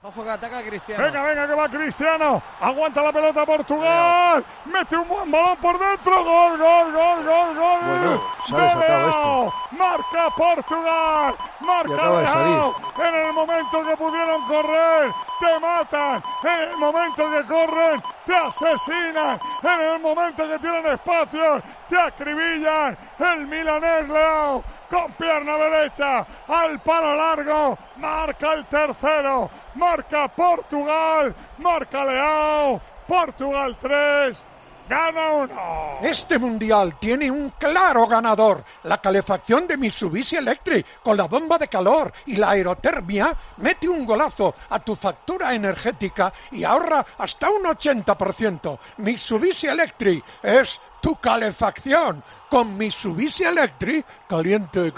Ojo que ataca Cristiano. Venga, que va Cristiano. Aguanta la pelota Portugal. Mete un buen balón por dentro. Gol. Bueno, se ha desatado esto. Marca Portugal. Marca Leao. En el momento que pudieron correr, te matan. En el momento que corren, te asesinan. En el momento que tienen espacios, te acribillan. El milanés Leao, con pierna derecha, al palo largo, marca el tercero, marca Portugal, marca Leao, Portugal 3, gana 1. Este mundial tiene un claro ganador. La calefacción de Mitsubishi Electric con la bomba de calor y la aerotermia mete un golazo a tu factura energética y ahorra hasta un 80%. Mitsubishi Electric es tu calefacción. Con Mitsubishi Electric, caliente.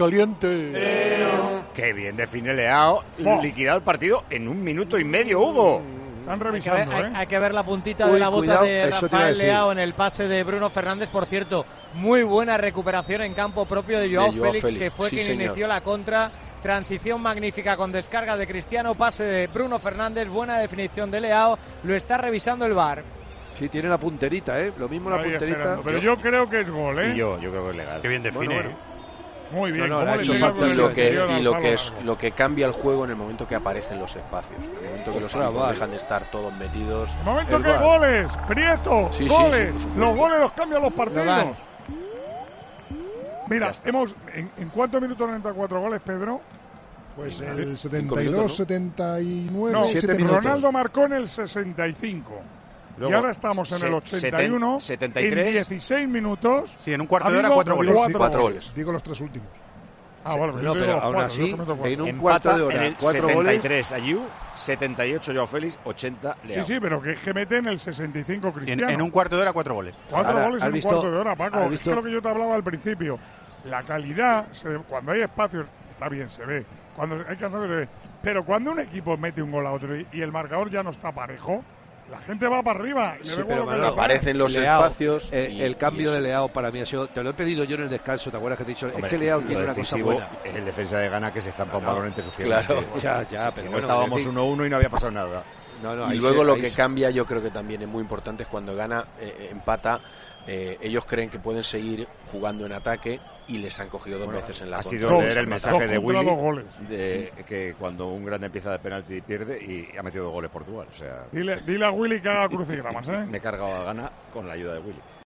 Qué bien define Leao, liquidado el partido en 1 minuto y medio, Hugo. Están revisando, hay que ver la puntita de la bota cuidado, de eso Rafael Leao en el pase de Bruno Fernández. Por cierto, muy buena recuperación en campo propio de Joao Félix, que fue quien inició la contra. Transición magnífica con descarga de Cristiano, pase de Bruno Fernández, buena definición de Leao. Lo está revisando el VAR. Sí, tiene la punterita, lo mismo la punterita. Esperando. Pero yo creo que es gol, Y yo creo que es legal. Qué bien define. Bueno. Muy bien. No, ¿Cómo le hecho llega falta con el lo palo que largo? lo que cambia el juego en el momento que aparecen los espacios, en el momento que los equipos dejan de estar todos metidos. En el momento El que VAR. goles, Prieto, Sí, goles, por supuesto. los goles los cambian los partidos. dan. Mira, ¿en cuántos minutos 94 goles, Pedro? Pues Cinco el minutos, 72, ¿no? 79, No, 7 minutos. Ronaldo marcó en el 65. Luego, y ahora estamos en el 81. 73. En 16 minutos. Sí, en un cuarto ha de hora, habido 4 goles. Cuatro goles. Digo los 3 últimos. Ah, bueno, No, yo digo pero los aún cuatro, así, yo meto cuatro. en un Empata cuarto de hora, en el 4 goles. 73 Ayew, 78 Joao Félix, 80 Leao. Sí, pero que es que mete en el 65 Cristiano. En un cuarto de hora, 4 goles. 4 Ahora, goles ¿has en un visto- cuarto de hora, Paco. has Es visto- que lo que yo te hablaba al principio. La calidad, cuando hay espacios, está bien, se ve. Cuando hay cansados, se ve. Pero cuando un equipo mete un gol a otro y el marcador ya no está parejo, la gente va para arriba. Y le Sí, da igual pero lo que Manolo, haya atrás. Aparecen los Leao, espacios. el cambio de Leao para mí ha sido. Te lo he pedido yo en el descanso, ¿te acuerdas que te he dicho? Hombre, es que Leao lo tiene una cosa decisivo buena. es el defensa de Ghana que se zampa un balón entre sus piernas. Claro. Ya, Si pero no bueno, estábamos es decir, 1-1 y no había pasado nada. no, Y ahí luego se- lo ahí que se- cambia, yo creo que también es muy importante, es cuando gana, empata, ellos creen que pueden seguir jugando en ataque y les han cogido dos veces en la Ha contra. sido Dos, leer el mensaje de dos contra Willy dos goles. de que cuando un grande empieza de penalti pierde y ha metido 2 goles Portugal. O sea, Dile a Willy que haga crucigramas, ¿eh? me he cargado a Ghana con la ayuda de Willy.